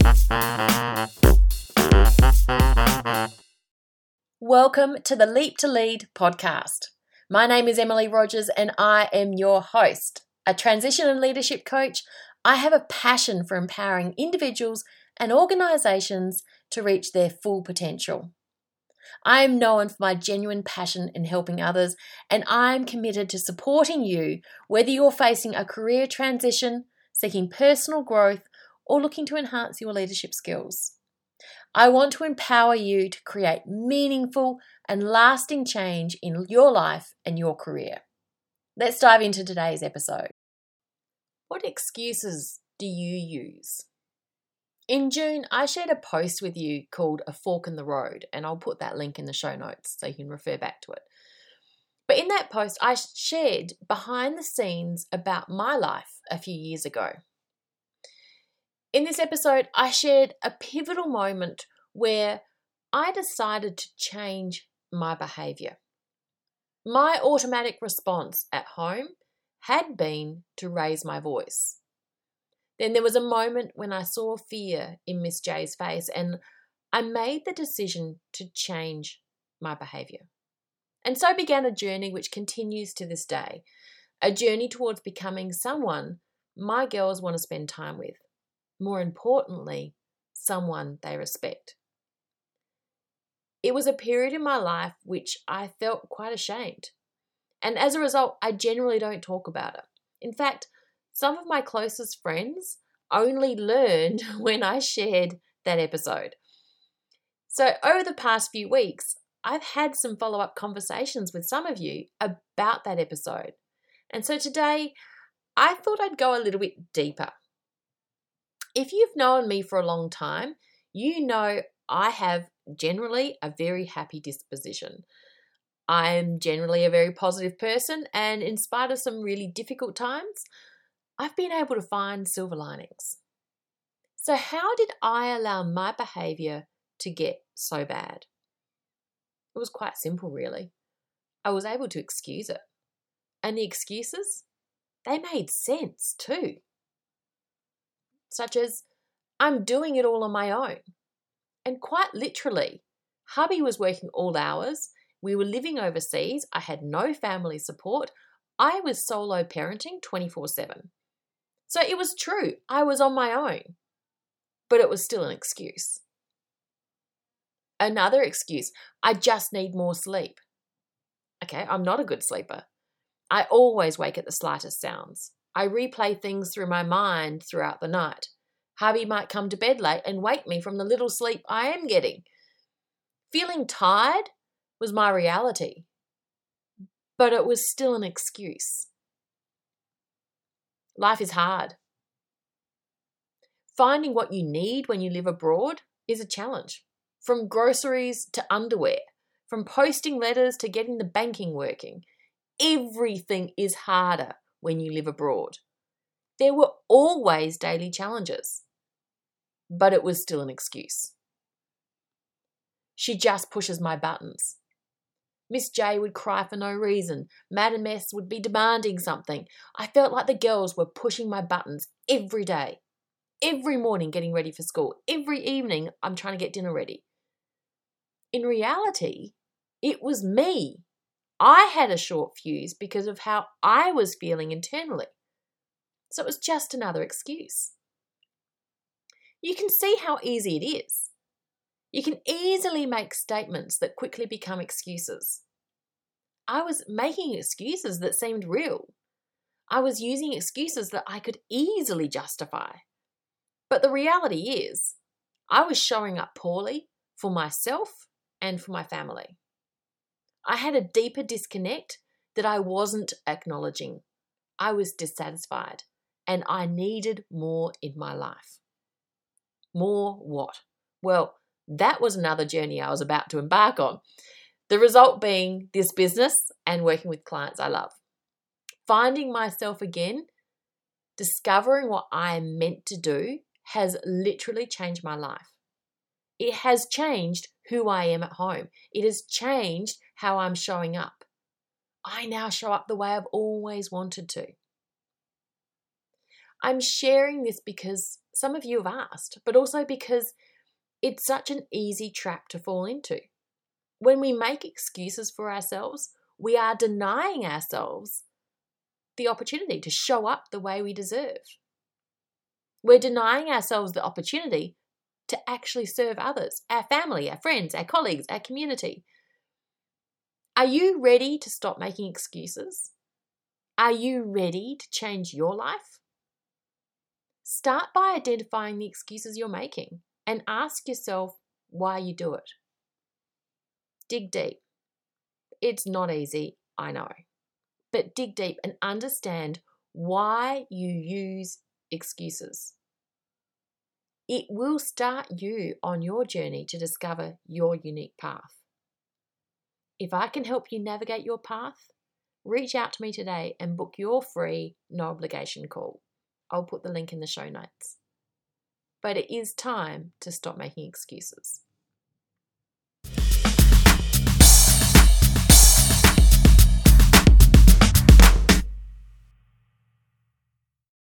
Welcome to the Leap to Lead podcast. My name is Emily Rogers and I am your host. A transition and leadership coach, I have a passion for empowering individuals and organisations to reach their full potential. I am known for my genuine passion in helping others, and I am committed to supporting you whether you're facing a career transition, seeking personal growth, or looking to enhance your leadership skills. I want to empower you to create meaningful and lasting change in your life and your career. Let's dive into today's episode. What excuses do you use? In June, I shared a post with you called A Fork in the Road, and I'll put that link in the show notes so you can refer back to it. But in that post, I shared behind the scenes about my life a few years ago. In this episode, I shared a pivotal moment where I decided to change my behaviour. My automatic response at home had been to raise my voice. Then there was a moment when I saw fear in Miss J's face, and I made the decision to change my behaviour. And so began a journey which continues to this day, a journey towards becoming someone my girls want to spend time with. More importantly, someone they respect. It was a period in my life which I felt quite ashamed. And as a result, I generally don't talk about it. In fact, some of my closest friends only learned when I shared that episode. So over the past few weeks, I've had some follow-up conversations with some of you about that episode. And so today, I thought I'd go a little bit deeper. If you've known me for a long time, you know I have generally a very happy disposition. I'm generally a very positive person, and in spite of some really difficult times, I've been able to find silver linings. So how did I allow my behaviour to get so bad? It was quite simple, really. I was able to excuse it. And the excuses, they made sense too. Such as, I'm doing it all on my own. And quite literally, hubby was working all hours, we were living overseas, I had no family support, I was solo parenting 24/7. So it was true, I was on my own, but it was still an excuse. Another excuse, I just need more sleep. Okay, I'm not a good sleeper. I always wake at the slightest sounds. I replay things through my mind throughout the night. Hubby might come to bed late and wake me from the little sleep I am getting. Feeling tired was my reality, but it was still an excuse. Life is hard. Finding what you need when you live abroad is a challenge. From groceries to underwear, from posting letters to getting the banking working, everything is harder when you live abroad. There were always daily challenges, but it was still an excuse. She just pushes my buttons. Miss J would cry for no reason. Madam S would be demanding something. I felt like the girls were pushing my buttons every day. Every morning getting ready for school. Every evening I'm trying to get dinner ready. In reality, it was me. I had a short fuse because of how I was feeling internally. So it was just another excuse. You can see how easy it is. You can easily make statements that quickly become excuses. I was making excuses that seemed real. I was using excuses that I could easily justify. But the reality is, I was showing up poorly for myself and for my family. I had a deeper disconnect that I wasn't acknowledging. I was dissatisfied and I needed more in my life. More what? Well, that was another journey I was about to embark on. The result being this business and working with clients I love. Finding myself again, discovering what I am meant to do has literally changed my life. It has changed who I am at home. It has changed how I'm showing up. I now show up the way I've always wanted to. I'm sharing this because some of you have asked, but also because it's such an easy trap to fall into. When we make excuses for ourselves, we are denying ourselves the opportunity to show up the way we deserve. We're denying ourselves the opportunity to actually serve others, our family, our friends, our colleagues, our community. Are you ready to stop making excuses? Are you ready to change your life? Start by identifying the excuses you're making and ask yourself why you do it. Dig deep. It's not easy, I know. But dig deep and understand why you use excuses. It will start you on your journey to discover your unique path. If I can help you navigate your path, reach out to me today and book your free, no obligation call. I'll put the link in the show notes. But it is time to stop making excuses.